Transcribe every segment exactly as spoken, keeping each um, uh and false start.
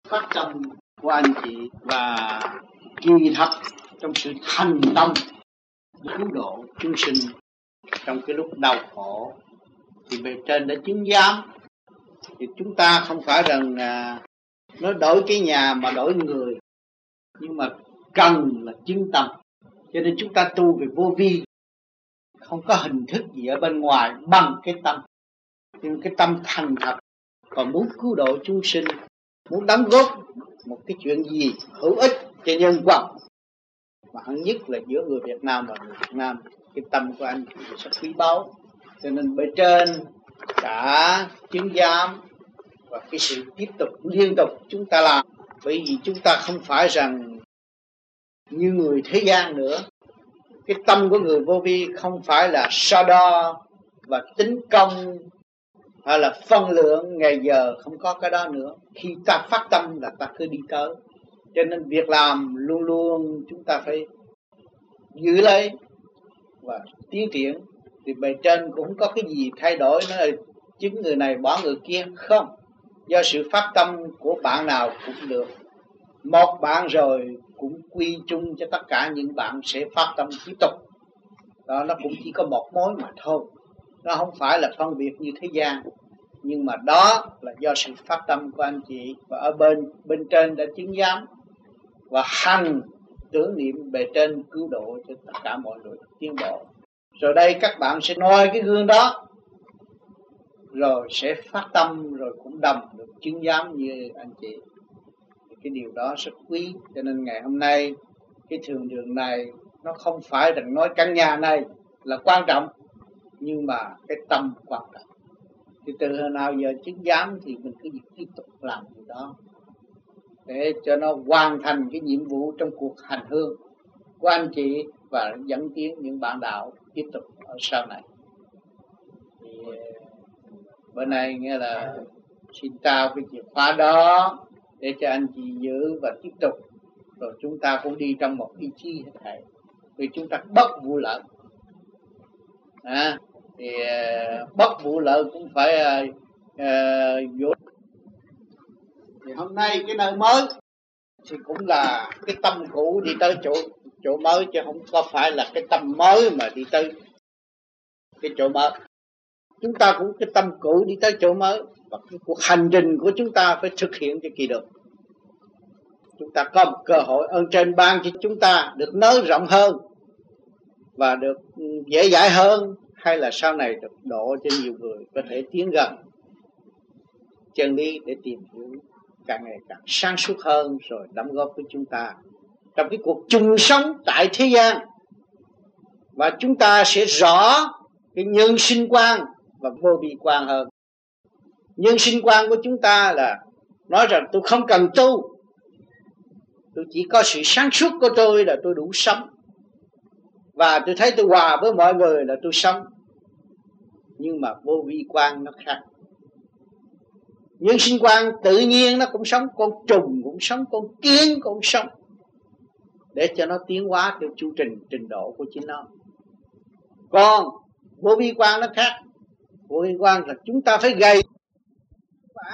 phát tâm của anh chị và kỳ thật trong sự thành tâm cứu độ chúng sinh trong cái lúc đau khổ thì bề trên đã chứng giám. Thì chúng ta không phải rằng à, nó đổi cái nhà mà đổi người, nhưng mà cần là chứng tâm. Cho nên chúng ta tu về vô vi, không có hình thức gì ở bên ngoài bằng cái tâm. Nhưng cái tâm thành thật, còn muốn cứu độ chúng sinh, muốn đóng góp một cái chuyện gì hữu ích cho nhân quần, mà hẳn nhất là giữa người Việt Nam và người Việt Nam, cái tâm của anh thì rất quý báu. Cho nên bề trên đã chứng giám và cái sự tiếp tục liên tục chúng ta làm, bởi vì chúng ta không phải rằng như người thế gian nữa. Cái tâm của người vô vi không phải là so đo và tính công hay là phân lượng ngày giờ, không có cái đó nữa. Khi ta phát tâm là ta cứ đi tới. Cho nên việc làm luôn luôn chúng ta phải giữ lấy và tiến triển. Thì bề trên cũng không có cái gì thay đổi, nó là chứng người này bỏ người kia, không. Do sự phát tâm của bạn nào cũng được. Một bạn rồi cũng quy chung cho tất cả những bạn sẽ phát tâm tiếp tục. Đó, nó cũng chỉ có một mối mà thôi. Nó không phải là phân biệt như thế gian. Nhưng mà đó là do sự phát tâm của anh chị. Và ở bên bên trên đã chứng giám và hành tưởng niệm bề trên cứu độ cho tất cả mọi người tiến bộ. Rồi đây các bạn sẽ noi cái gương đó, rồi sẽ phát tâm, rồi cũng đồng được chứng giám như anh chị. Cái điều đó rất quý. Cho nên ngày hôm nay cái thường đường này nó không phải rằng nói căn nhà này là quan trọng, nhưng mà cái tâm quan trọng. Thì từ hồi nào giờ chứng giám thì mình cứ tiếp tục làm điều đó để cho nó hoàn thành cái nhiệm vụ trong cuộc hành hương của anh chị và dẫn tiến những bạn đạo tiếp tục ở sau này. Thì bữa nay nghe là xin trao cái chìa khóa đó để cho anh chị giữ và tiếp tục. Rồi chúng ta cũng đi trong một ý chí hết thảy, vì chúng ta bất vụ lợi. À, thì uh, bất vụ lợi cũng phải uh, uh, vô. Thì hôm nay cái nơi mới thì cũng là cái tâm cũ đi tới chỗ chỗ mới, chứ không có phải là cái tâm mới mà đi tới cái chỗ mới. Chúng ta cũng cái tâm cũ đi tới chỗ mới, và cái cuộc hành trình của chúng ta phải thực hiện cho kỳ được. Chúng ta có một cơ hội ơn trên ban cho chúng ta được nới rộng hơn và được dễ dãi hơn, hay là sau này được độ cho nhiều người có thể tiến gần chân lý để tìm hiểu càng ngày càng sáng suốt hơn, rồi đóng góp với chúng ta trong cái cuộc chung sống tại thế gian. Và chúng ta sẽ rõ cái nhân sinh quan và vô vi quan hơn. Nhân sinh quan của chúng ta là nói rằng tôi không cần tu, tôi chỉ có sự sáng suốt của tôi là tôi đủ sống, và tôi thấy tôi hòa với mọi người là tôi sống. Nhưng mà vô vi quan nó khác. Nhân sinh quan tự nhiên nó cũng sống, con trùng cũng sống, con kiến cũng sống, để cho nó tiến hóa theo chu trình trình độ của chính nó. Còn vô vi quan nó khác. Vô vi quan là chúng ta phải gầy bản,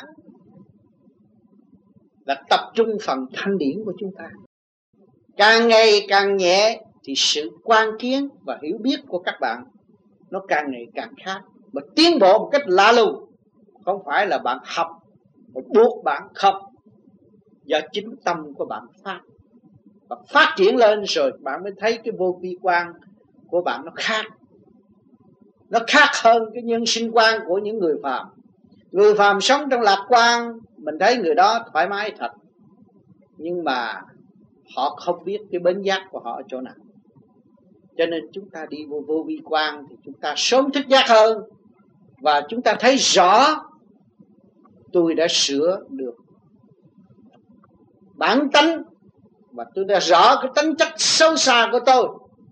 là tập trung phần thanh điển của chúng ta. Càng ngày càng nhẹ thì sự quan kiến và hiểu biết của các bạn nó càng ngày càng khác, mà tiến bộ một cách lạ lùng. Không phải là bạn học và buộc bạn không, do chính tâm của bạn phát và phát triển lên, rồi bạn mới thấy cái vô vi quan của bạn nó khác. Nó khác hơn cái nhân sinh quan của những người phàm. Người phàm sống trong lạc quan, mình thấy người đó thoải mái thật, nhưng mà họ không biết cái bến giác của họ ở chỗ nào. Cho nên chúng ta đi vô vô vi quan thì chúng ta sớm thức giác hơn, và chúng ta thấy rõ tôi đã sửa được bản tánh, và tôi đã rõ cái tính chất sâu xa của tôi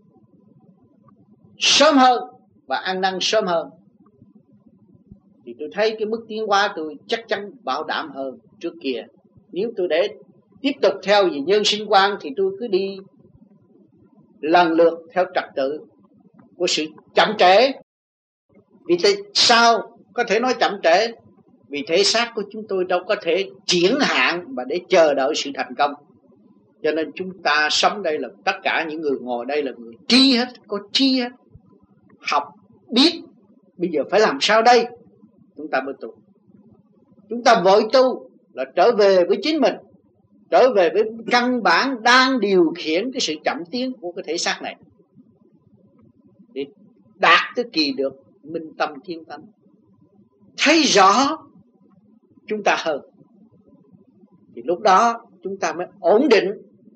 sớm hơn và ăn năn sớm hơn. Thì tôi thấy cái mức tiến hóa tôi chắc chắn bảo đảm hơn trước kia. Nếu tôi để tiếp tục theo về nhân sinh quan thì tôi cứ đi lần lượt theo trật tự của sự chậm trễ. Vì tại sao có thể nói chậm trễ? Vì thể xác của chúng tôi đâu có thể triển hạn mà để chờ đợi sự thành công. Cho nên chúng ta sống đây là tất cả những người ngồi đây là người trí hết, có trí hết. Học, biết, bây giờ phải làm sao đây? Chúng ta mới tu. Chúng ta vội tu là trở về với chính mình, trở về với căn bản đang điều khiển cái sự chậm tiến của cái thể xác này, để đạt tới kỳ được minh tâm thiên tánh, thấy rõ chúng ta hơn. Thì lúc đó chúng ta mới ổn định,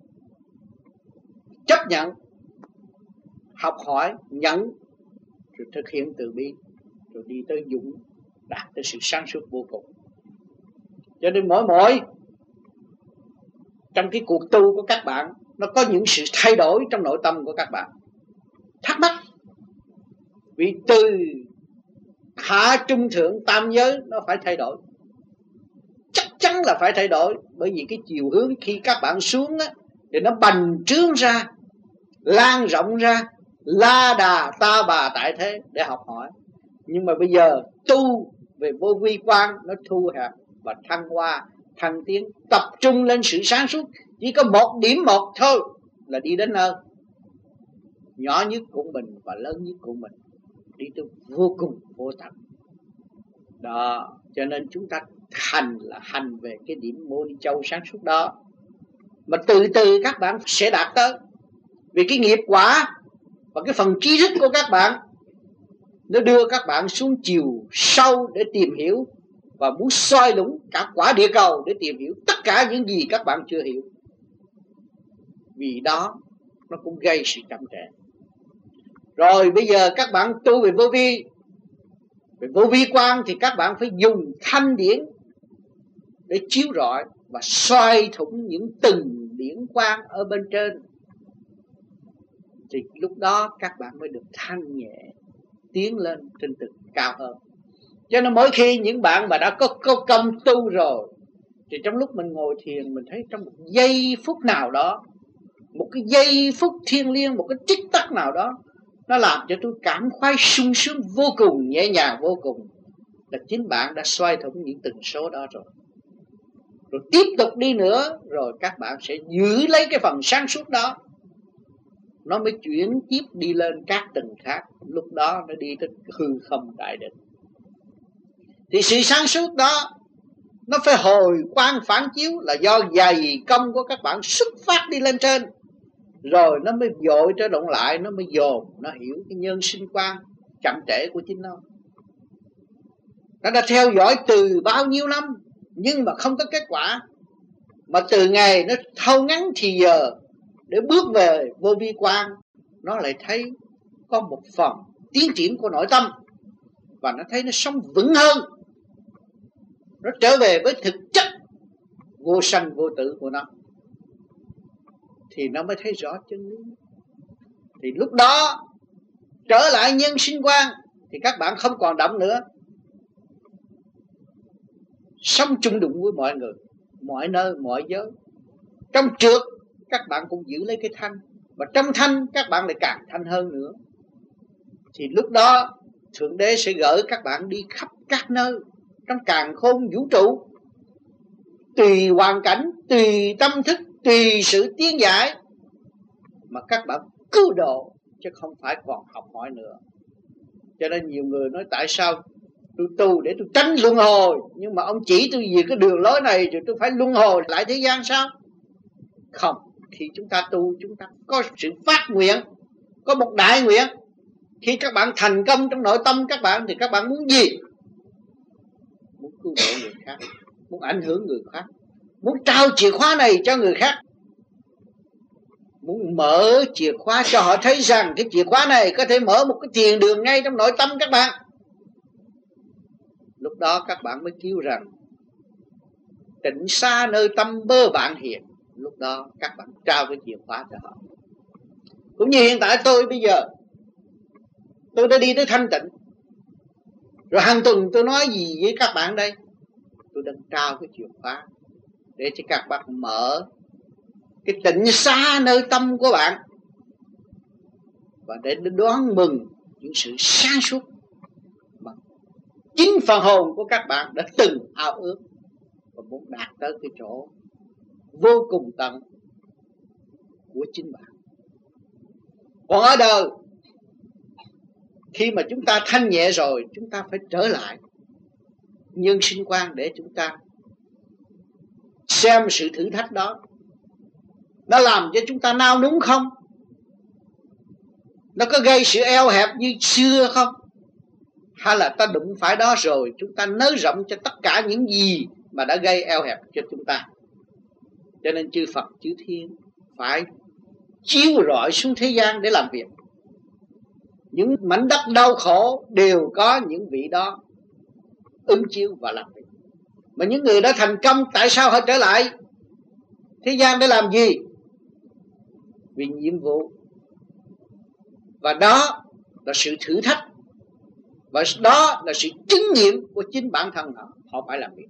chấp nhận, học hỏi, nhận, rồi thực hiện từ bi, rồi đi tới dũng, đạt tới sự sáng suốt vô cùng. Cho nên mỗi mỗi trong cái cuộc tu của các bạn, nó có những sự thay đổi trong nội tâm của các bạn. Thắc mắc, vì từ hạ trung thượng tam giới nó phải thay đổi, chắc chắn là phải thay đổi. Bởi vì cái chiều hướng khi các bạn xuống á, thì nó bành trướng ra, lan rộng ra, la đà ta bà tại thế để học hỏi. Nhưng mà bây giờ tu về vô vi quan, nó thu hẹp và thăng hoa, thăng tiến, tập trung lên sự sáng suốt. Chỉ có một điểm một thôi là đi đến nơi nhỏ nhất của mình và lớn nhất của mình, đi tới vô cùng vô tận đó. Cho nên chúng ta hành là hành về cái điểm mô ni châu sáng suốt đó, mà từ từ các bạn sẽ đạt tới. Vì cái nghiệp quả và cái phần trí thức của các bạn, nó đưa các bạn xuống chiều sâu để tìm hiểu, và muốn soi lũng cả quả địa cầu để tìm hiểu tất cả những gì các bạn chưa hiểu. Vì đó nó cũng gây sự chậm trễ. Rồi bây giờ các bạn tu về vô vi, về vô vi quan, thì các bạn phải dùng thanh điển để chiếu rọi và soi thủng những từng điển quang ở bên trên. Thì lúc đó các bạn mới được thanh nhẹ, tiến lên trên tầng cao hơn. Cho nên mỗi khi những bạn mà đã có, có công tu rồi, thì trong lúc mình ngồi thiền, mình thấy trong một giây phút nào đó, một cái giây phút thiêng liêng, một cái tích tắc nào đó, nó làm cho tôi cảm khoái sung sướng vô cùng, nhẹ nhàng vô cùng. Là chính bạn đã xoay thủng những tần số đó rồi. Rồi tiếp tục đi nữa, rồi các bạn sẽ giữ lấy cái phần sáng suốt đó, nó mới chuyển tiếp đi lên các tầng khác. Lúc đó nó đi tới hư không đại định. Thì sự sáng suốt đó nó phải hồi quang phản chiếu, là do dày công của các bạn xuất phát đi lên trên, rồi nó mới dội trở động lại, nó mới dồn, nó hiểu cái nhân sinh quan chậm trễ của chính nó. Nó đã theo dõi từ bao nhiêu năm nhưng mà không có kết quả, mà từ ngày nó thâu ngắn thì giờ để bước về vô vi quan, nó lại thấy có một phần tiến triển của nội tâm, và nó thấy nó sống vững hơn, nó trở về với thực chất vô sanh vô tử của nó, thì nó mới thấy rõ chân lý. Thì lúc đó trở lại nhân sinh quan, thì các bạn không còn động nữa, sống chung đụng với mọi người, mọi nơi, mọi giới. Trong trượt các bạn cũng giữ lấy cái thanh, và trong thanh các bạn lại càng thanh hơn nữa. Thì lúc đó Thượng Đế sẽ gửi các bạn đi khắp các nơi trong càn khôn vũ trụ, tùy hoàn cảnh, tùy tâm thức, tùy sự tiến giải mà các bạn cứu độ, chứ không phải còn học hỏi nữa. Cho nên nhiều người nói tại sao tôi tu để tôi tránh luân hồi, nhưng mà ông chỉ tôi về cái đường lối này rồi tôi phải luân hồi lại thế gian sao? Không, khi chúng ta tu, chúng ta có sự phát nguyện, có một đại nguyện. Khi các bạn thành công trong nội tâm các bạn, thì các bạn muốn gì? Muốn cứu độ người khác, muốn ảnh hưởng người khác, muốn trao chìa khóa này cho người khác, muốn mở chìa khóa cho họ thấy rằng cái chìa khóa này có thể mở một cái thiền đường ngay trong nội tâm các bạn. Lúc đó các bạn mới kêu rằng tịnh xa nơi tâm bơ bạn hiền. Lúc đó các bạn trao cái chìa khóa cho họ. Cũng như hiện tại tôi bây giờ, tôi đã đi tới thanh tịnh, rồi hàng tuần tôi nói gì với các bạn đây? Tôi đang trao cái chìa khóa để cho các bạn mở cái tịnh xa nơi tâm của bạn, và để đón mừng những sự sáng suốt mà chính phần hồn của các bạn đã từng ao ước và muốn đạt tới cái chỗ vô cùng tận của chính bạn. Còn ở đời, khi mà chúng ta thanh nhẹ rồi, chúng ta phải trở lại nhân sinh quan để chúng ta xem sự thử thách đó nó làm cho chúng ta nao núng không, nó có gây sự eo hẹp như xưa không, hay là ta đụng phải đó rồi chúng ta nới rộng cho tất cả những gì mà đã gây eo hẹp cho chúng ta. Cho nên chư Phật chư Thiên phải chiếu rọi xuống thế gian để làm việc. Những mảnh đất đau khổ đều có những vị đó ứng chiếu và làm việc. Mà những người đã thành công, tại sao họ trở lại thế gian để làm gì? Vì nhiệm vụ. Và đó là sự thử thách, và đó là sự chứng nghiệm của chính bản thân họ. Họ phải làm việc.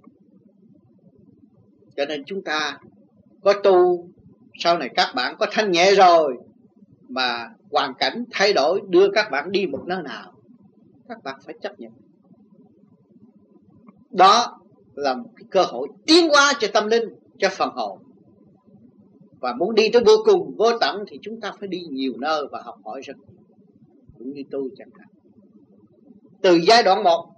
Cho nên chúng ta có tu, sau này các bạn có thanh nhẹ rồi, mà hoàn cảnh thay đổi đưa các bạn đi một nơi nào, các bạn phải chấp nhận. Đó là một cái cơ hội tiến hóa cho tâm linh, cho phần hồn. Và muốn đi tới vô cùng, vô tận thì chúng ta phải đi nhiều nơi và học hỏi rất nhiều. Cũng như tôi chẳng hạn. Từ giai đoạn một,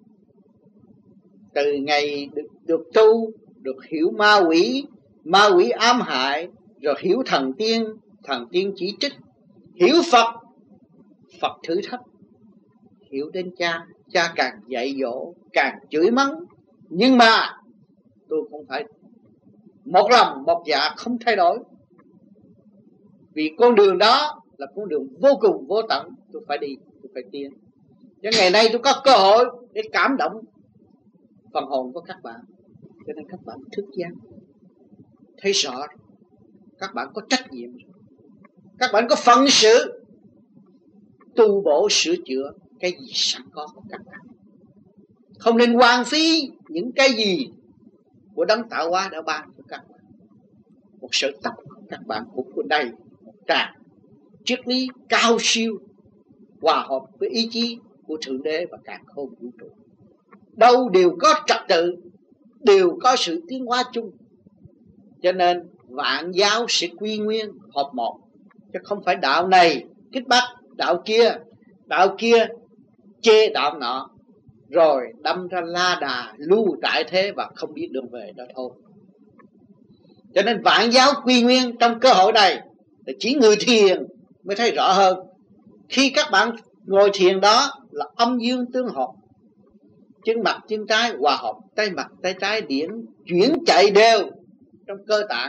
từ ngày được, được tu, được hiểu ma quỷ, ma quỷ ám hại, rồi hiểu thần tiên, thần tiên chỉ trích, hiểu Phật, Phật thử thách, hiểu đến cha, cha càng dạy dỗ, càng chửi mắng. Nhưng mà tôi cũng phải một lòng một dạ không thay đổi, vì con đường đó là con đường vô cùng vô tận. Tôi phải đi, tôi phải tiến. Cho ngày nay tôi có cơ hội để cảm động phần hồn của các bạn, cho nên các bạn thức giác, thấy rõ các bạn có trách nhiệm, các bạn có phận sự tu bổ sửa chữa cái gì sẵn có của các bạn. Không nên hoang phí những cái gì của đấng tạo hóa đã ban cho các bạn. Một sợi tóc của các bạn cũng có đầy một tràng triết lý cao siêu, hòa hợp với ý chí của Thượng Đế và càn khôn vũ trụ. Đâu đều có trật tự, đều có sự tiến hóa chung. Cho nên vạn giáo sẽ quy nguyên hợp một, chứ không phải đạo này kích bắt đạo kia, đạo kia chê đạo nọ, rồi đâm ra la đà lưu tại thế và không biết đường về đó thôi. Cho nên vạn giáo quy nguyên trong cơ hội này là chỉ người thiền mới thấy rõ hơn. Khi các bạn ngồi thiền đó là âm dương tương hợp, chân mặt chân trái hòa hợp, tay mặt tay trái điển chuyển chạy đều trong cơ tạng,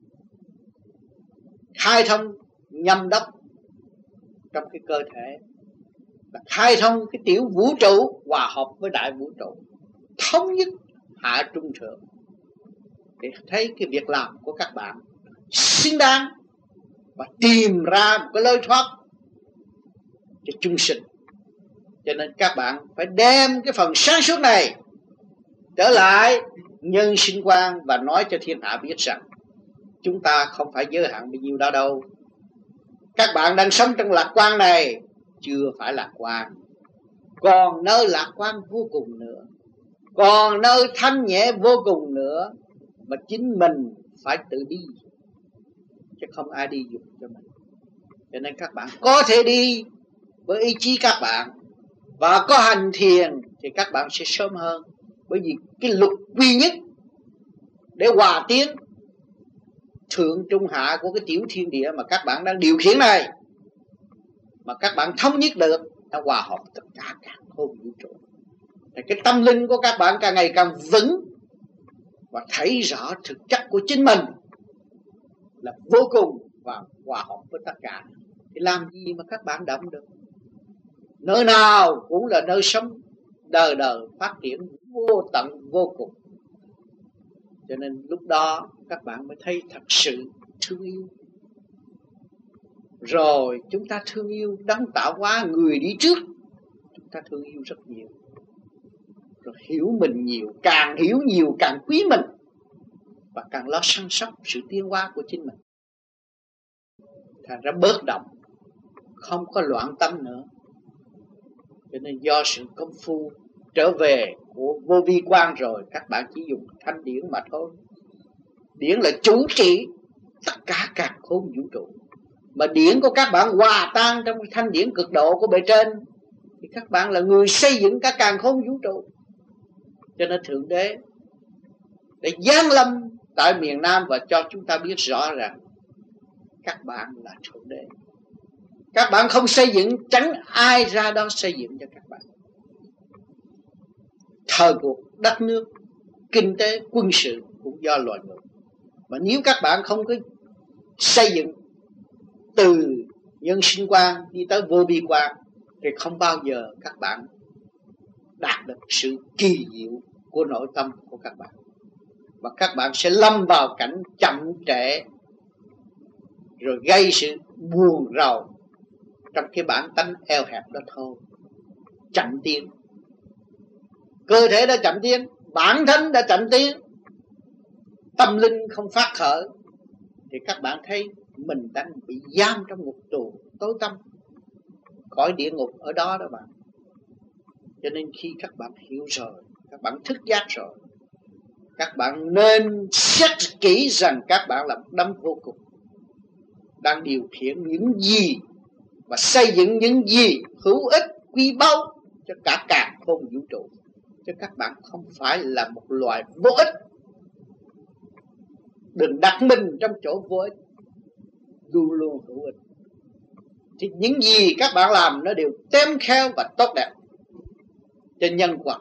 khai thông nhâm đốc trong cái cơ thể, là khai thông cái tiểu vũ trụ hòa hợp với đại vũ trụ, thống nhất hạ trung thượng, để thấy cái việc làm của các bạn xứng đáng và tìm ra một cái lối thoát cho chúng sinh. Cho nên các bạn phải đem cái phần sáng suốt này trở lại nhân sinh quan và nói cho thiên hạ biết rằng chúng ta không phải giới hạn bao nhiêu đó đâu. Các bạn đang sống trong lạc quan này chưa phải lạc quan, còn nơi lạc quan vô cùng nữa, còn nơi thanh nhẹ vô cùng nữa, mà chính mình phải tự đi, chứ không ai đi giúp cho mình. Cho nên các bạn có thể đi với ý chí các bạn, và có hành thiền thì các bạn sẽ sớm hơn. Bởi vì cái luật duy nhất để hòa tiến thượng trung hạ của cái tiểu thiên địa mà các bạn đang điều khiển này, mà các bạn thống nhất được, nó hòa hợp tất cả các khôn vũ trụ, thì cái tâm linh của các bạn càng ngày càng vững và thấy rõ thực chất của chính mình là vô cùng và hòa hợp với tất cả. Thì làm gì mà các bạn động được? Nơi nào cũng là nơi sống đời đời phát triển vô tận vô cùng. Cho nên lúc đó các bạn mới thấy thật sự thương yêu. Rồi chúng ta thương yêu đấng tạo hóa, người đi trước. Chúng ta thương yêu rất nhiều. Rồi hiểu mình nhiều, càng hiểu nhiều càng quý mình, và càng lo săn sóc sự tiến hóa của chính mình. Thành ra bớt động, không có loạn tâm nữa. Cho nên do sự công phu trở về của vô vi quan rồi, các bạn chỉ dùng thanh điển mà thôi. Điển là chủ trị tất cả càn khôn vũ trụ. Mà điển của các bạn hòa tan trong thanh điển cực độ của bề trên, thì các bạn là người xây dựng cả càn khôn vũ trụ. Cho nên Thượng Đế để giáng lâm tại miền Nam và cho chúng ta biết rõ rằng các bạn là Thượng Đế. Các bạn không xây dựng, chẳng ai ra đó xây dựng cho các bạn. Thời cuộc đất nước, kinh tế, quân sự cũng do loài người. Mà nếu các bạn không có xây dựng từ nhân sinh quan đi tới vô vi quan, thì không bao giờ các bạn đạt được sự kỳ diệu của nội tâm của các bạn. Và các bạn sẽ lâm vào cảnh chậm trễ, rồi gây sự buồn rầu trong cái bản tánh eo hẹp đó thôi. Chậm tiến, cơ thể đã chậm tiến, bản thân đã chậm tiến, tâm linh không phát khởi, thì các bạn thấy mình đang bị giam trong ngục tù tối tăm, cõi địa ngục ở đó đó bạn. Cho nên khi các bạn hiểu rồi, các bạn thức giác rồi, các bạn nên xét kỹ rằng các bạn là một đấng vô cùng, đang điều khiển những gì và xây dựng những gì hữu ích quý báu cho cả càn khôn vũ trụ. Chứ các bạn không phải là một loài vô ích. Đừng đặt mình trong chỗ vô ích, luôn luôn hữu ích. Thì những gì các bạn làm nó đều tém khéo và tốt đẹp cho nhân quả,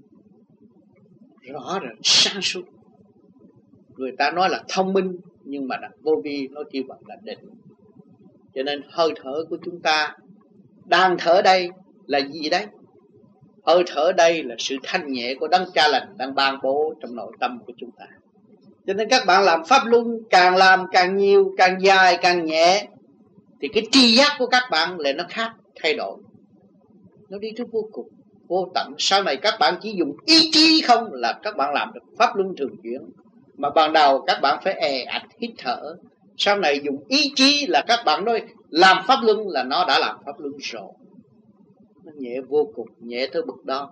rõ ràng sáng suốt. Người ta nói là thông minh, nhưng mà là vô vi nó kêu bằng là định. Cho nên hơi thở của chúng ta đang thở đây là gì đấy? Hơi thở đây là sự thanh nhẹ của Đấng Cha Lành đang ban bố trong nội tâm của chúng ta. Cho nên các bạn làm pháp luân, càng làm càng nhiều, càng dài, càng nhẹ, thì cái tri giác của các bạn lại nó khác, thay đổi. Nó đi tới vô cùng, vô tận. Sau này các bạn chỉ dùng ý chí không là các bạn làm được pháp luân thường chuyển. Mà ban đầu các bạn phải è ạch hít thở. Sau này dùng ý chí là các bạn nói làm pháp luân là nó đã làm pháp luân rồi. Nó nhẹ vô cùng, nhẹ tới bực đó.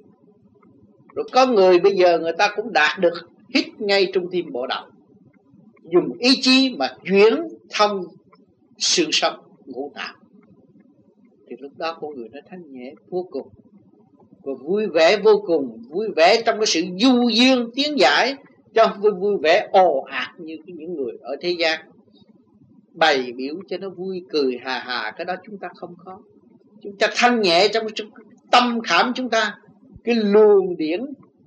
Rồi có người bây giờ người ta cũng đạt được hít ngay trung tim bộ đầu, dùng ý chí mà chuyển thông xương sống ngũ tạng, thì lúc đó con người nó thanh nhẹ vô cùng và vui vẻ vô cùng, vui vẻ trong cái sự du dương tiến giải, cho vui vui vẻ ồ ạt như những người ở thế gian bày biểu cho nó vui cười hà hà. Cái đó chúng ta không có. Chúng ta thanh nhẹ trong tâm khảm chúng ta, cái luồng điển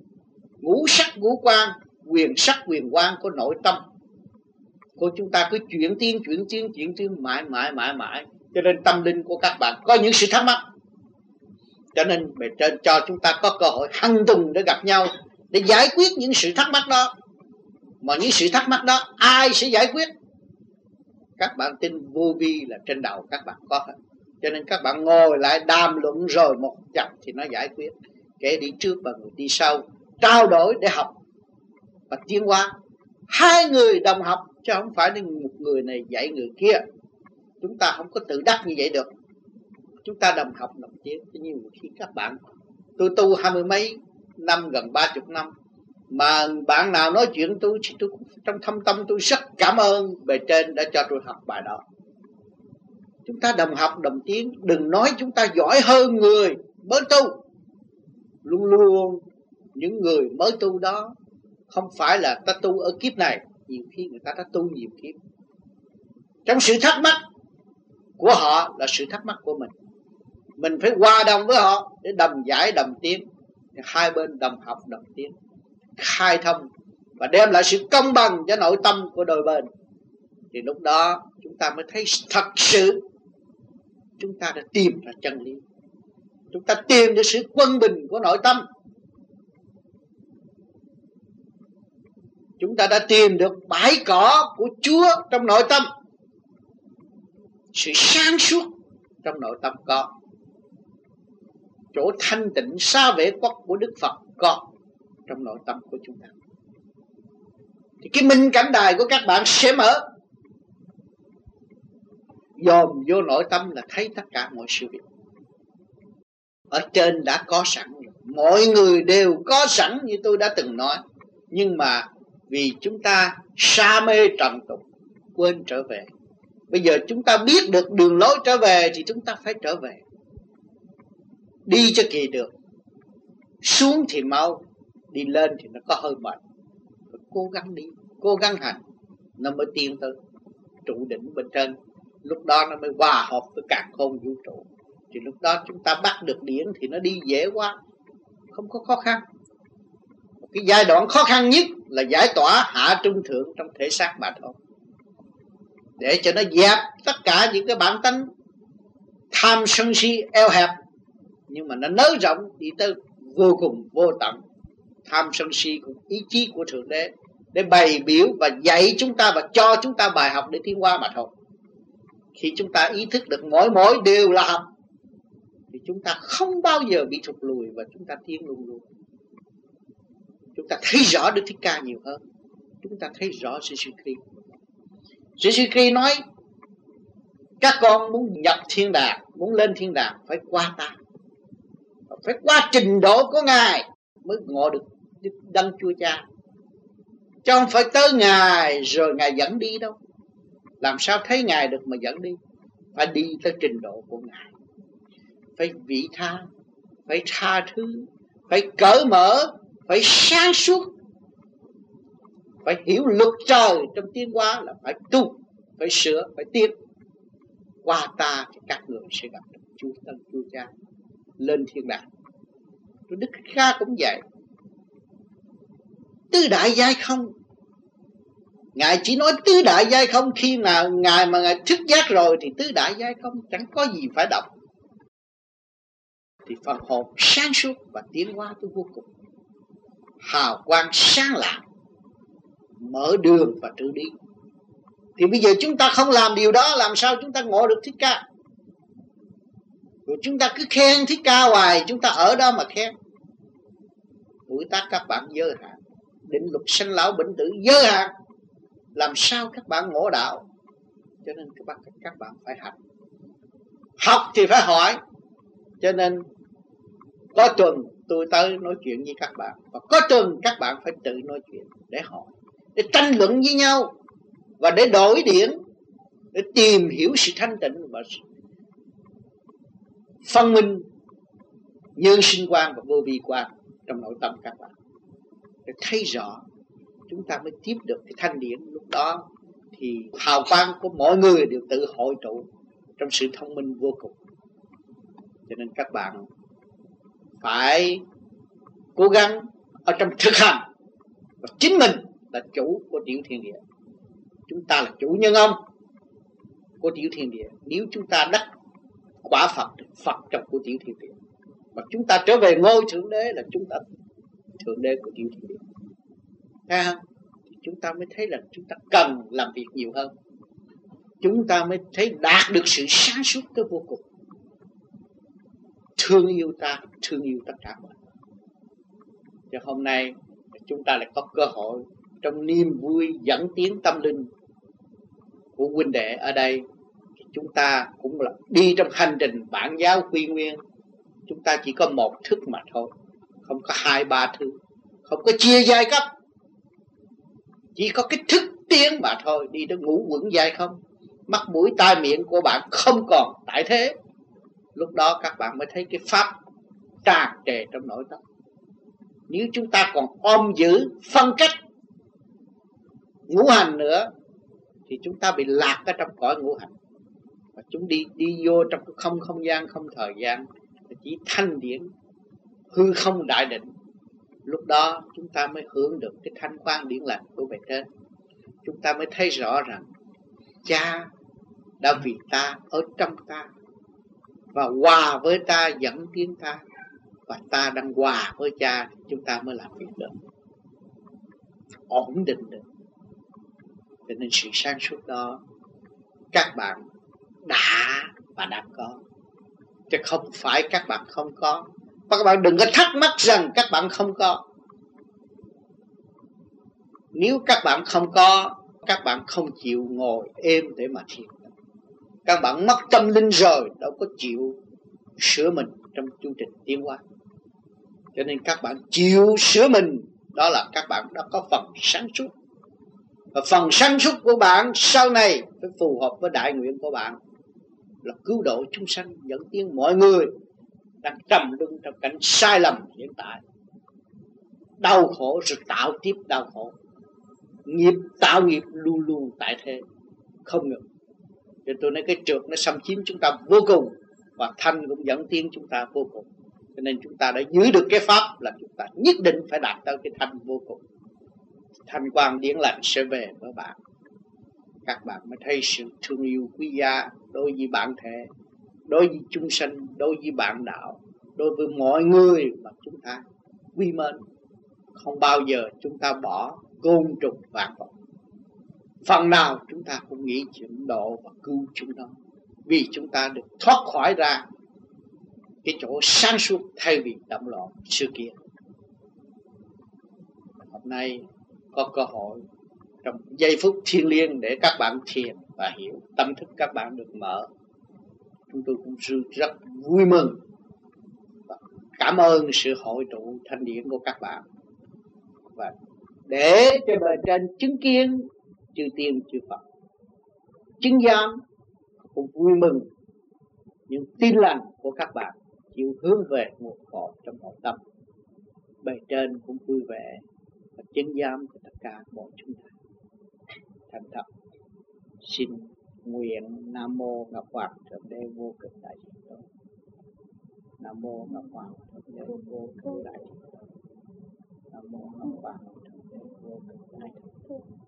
ngũ sắc ngũ quan, quyền sắc quyền quan của nội tâm của chúng ta cứ chuyển tiến chuyển tiến chuyển tiến mãi mãi mãi mãi. Cho nên tâm linh của các bạn có những sự thắc mắc, cho nên bề trên cho chúng ta có cơ hội hằng tuần để gặp nhau để giải quyết những sự thắc mắc đó. Mà những sự thắc mắc đó ai sẽ giải quyết? Các bạn tin vô vi là trên đầu các bạn có hết. Cho nên các bạn ngồi lại đàm luận rồi một chập thì nó giải quyết. Kẻ đi trước và người đi sau trao đổi để học và tiến hóa. Hai người đồng học chứ không phải một người này dạy người kia. Chúng ta không có tự đắc như vậy được. Chúng ta đồng học đồng tiến. Nhiều khi các bạn, tôi tu hai mươi mấy năm, gần ba chục năm, mà bạn nào nói chuyện tôi, tôi trong thâm tâm tôi rất cảm ơn bề trên đã cho tôi học bài đó. Chúng ta đồng học đồng tiến. Đừng nói chúng ta giỏi hơn người mới tu. Luôn luôn những người mới tu đó không phải là ta tu ở kiếp này, nhiều khi người ta đã tu nhiều kiếp. Trong sự thắc mắc của họ là sự thắc mắc của mình, mình phải hòa đồng với họ để đồng giải đồng tiến. Hai bên đồng học đồng tiến, khai thông và đem lại sự công bằng cho nội tâm của đôi bên. Thì lúc đó chúng ta mới thấy thật sự chúng ta đã tìm ra chân lý. Chúng ta tìm được sự quân bình của nội tâm. Chúng ta đã tìm được bãi cỏ của Chúa trong nội tâm. Sự sáng suốt trong nội tâm có. Chỗ thanh tịnh xa vệ quốc của Đức Phật có trong nội tâm của chúng ta. Thì cái minh cảnh đài của các bạn sẽ mở. Dòm vô nội tâm là thấy tất cả mọi sự việc. ở trên đã có sẵn rồi. Mọi người đều có sẵn như tôi đã từng nói. Nhưng mà vì chúng ta sa mê trần tục, quên trở về. Bây giờ chúng ta biết được đường lối trở về thì chúng ta phải trở về. Đi cho kỳ được. Xuống thì mau, đi lên thì nó có hơi mệt. Phải cố gắng đi, cố gắng hành, nó mới tiến tới trụ đỉnh bên trên. Lúc đó nó mới hòa hợp với càn khôn vũ trụ. Thì lúc đó chúng ta bắt được điển thì nó đi dễ quá, không có khó khăn. Cái giai đoạn khó khăn nhất là giải tỏa hạ trung thượng trong thể xác mà thôi, để cho nó dẹp tất cả những cái bản tánh tham sân si eo hẹp, nhưng mà nó nới rộng đi tới vô cùng vô tận. Tham sân si cũng ý chí của Thượng Đế để bày biểu và dạy chúng ta và cho chúng ta bài học để tiến hóa mà thôi. Khi chúng ta ý thức được mỗi mỗi đều là học thì chúng ta không bao giờ bị thụt lùi và chúng ta tiến luôn luôn. Chúng ta thấy rõ Đức Thích Ca nhiều hơn. Chúng ta thấy rõ Jesus Christ. Jesus Christ nói các con muốn nhập thiên đàng, muốn lên thiên đàng phải qua ta, phải qua trình độ của Ngài mới ngộ được Đấng Chúa Cha, chứ không phải tới Ngài rồi Ngài dẫn đi đâu. Làm sao thấy Ngài được mà dẫn đi? Phải đi tới trình độ của Ngài, phải vị tha, phải tha thứ, phải cởi mở, phải sáng suốt, phải hiểu luật trời trong tiến hóa là phải tu, phải sửa, phải tiến. Qua ta thì các người sẽ gặp được Chúa Tân Chúa Cha lên thiên đàng. Đức Thích Ca cũng vậy. Tứ đại giai không, Ngài chỉ nói tứ đại giai không. Khi nào Ngài mà Ngài thức giác rồi thì tứ đại giai không, chẳng có gì phải đọc. Thì phần hồn sáng suốt và tiến hóa tới vô cùng, hào quang sáng lạng, mở đường và tự đi. Thì bây giờ chúng ta không làm điều đó, làm sao chúng ta ngộ được Thích Ca? Rồi chúng ta cứ khen Thích Ca hoài, chúng ta ở đó mà khen. Tuổi tác các bạn giới hạn, định luật sanh lão bệnh tử giới hạn, làm sao các bạn ngộ đạo? Cho nên các bạn, các bạn phải học. Học thì phải hỏi. Cho nên có tuần tôi tới nói chuyện với các bạn, và có tuần các bạn phải tự nói chuyện để hỏi, để tranh luận với nhau, và để đổi điển, để tìm hiểu sự thanh tịnh và phân minh nhân sinh quan và vô vi quan trong nội tâm các bạn, để thấy rõ chúng ta mới tiếp được cái thanh điển. Lúc đó thì hào quang của mỗi người đều tự hội tụ trong sự thông minh vô cùng. Cho nên các bạn phải cố gắng ở trong thực hành, và chính mình là chủ của tiểu thiên địa. Chúng ta là chủ nhân ông của tiểu thiên địa. Nếu chúng ta đắc quả Phật thì Phật trong của tiểu thiên địa, và chúng ta trở về ngôi Thượng Đế là chúng ta Thượng Đế của tiểu thiên địa. Thấy không? Thì chúng ta mới thấy là chúng ta cần làm việc nhiều hơn. Chúng ta mới thấy đạt được sự sáng suốt tới vô cùng. Thương yêu ta, thương yêu tất cả mọi người. Cho hôm nay chúng ta lại có cơ hội trong niềm vui dẫn tiến tâm linh của huynh đệ ở đây. Chúng ta cũng là đi trong hành trình bản giáo quy nguyên. Chúng ta chỉ có một thức mà thôi, không có hai ba thứ, không có chia giai cấp, chỉ có cái thức tiến mà thôi. Đi tới ngũ quẩn giai không, mắt mũi tai miệng của bạn không còn tại thế. Lúc đó các bạn mới thấy cái pháp tràn trề trong nội tâm. Nếu chúng ta còn ôm giữ phân cách ngũ hành nữa thì chúng ta bị lạc ở trong cõi ngũ hành, và chúng đi đi vô trong cái không không gian không thời gian, chỉ thanh điển hư không đại định. Lúc đó chúng ta mới hưởng được cái thanh quan điển lành của bề trên. Chúng ta mới thấy rõ rằng Cha đã vì ta, ở trong ta, và hòa với ta, dẫn tiến ta, và ta đang hòa với Cha. Chúng ta mới làm việc được, ổn định được. Cho nên sự sáng suốt đó các bạn đã và đang có, chứ không phải các bạn không có. Và các bạn đừng có thắc mắc rằng các bạn không có. Nếu các bạn không có, các bạn không chịu ngồi êm để mà thiền. Các bạn mất tâm linh rồi, đâu có chịu sửa mình, trong chu trình tiến hóa. Cho nên các bạn chịu sửa mình, đó là các bạn đã có phần sáng suốt. Và phần sáng suốt của bạn sau này phải phù hợp với đại nguyện của bạn là cứu độ chúng sanh, dẫn tiến mọi người đang trầm luân trong cảnh sai lầm hiện tại, đau khổ rồi tạo tiếp đau khổ, nghiệp tạo nghiệp luôn luôn tại thế không ngừng. Cho tôi nói cái trượt nó xâm chiếm chúng ta vô cùng, và thanh cũng dẫn tiến chúng ta vô cùng. Cho nên chúng ta đã giữ được cái pháp là chúng ta nhất định phải đạt tới cái thanh vô cùng. Thanh quan điển lành sẽ về với bạn. Các bạn mới thấy sự thương yêu quý giá đối với bản thể, đối với chúng sanh, đối với bạn đạo, đối với mọi người mà chúng ta quý mến. Không bao giờ chúng ta bỏ côn trùng vạn vật. Phần nào chúng ta cũng nghĩ chuyện độ và cứu chúng nó, vì chúng ta được thoát khỏi ra cái chỗ sáng suốt thay vì động loạn xưa kia. Hôm nay có cơ hội trong giây phút thiêng liêng để các bạn thiền và hiểu, tâm thức các bạn được mở. Chúng tôi cũng rất vui mừng và cảm ơn sự hội tụ thanh điển của các bạn. Và để cho bề trên chứng kiến chư tiên chư Phật chứng giám, cũng vui mừng những tin lành của các bạn chịu hướng về nguồn cội trong nội tâm. Bề trên cũng vui vẻ và chứng giám cho tất cả mọi chúng ta. Thành thật xin nguyện Nam Mô Ngọc Hoàng Thượng Đế Vô Cực Đại Thiên Tôn. Nam Mô Ngọc Hoàng Thượng Đế Vô Cực Đại Thiên Tôn. Nam Mô Ngọc Hoàng Thượng Đế Vô Cực Đại Thiên Tôn.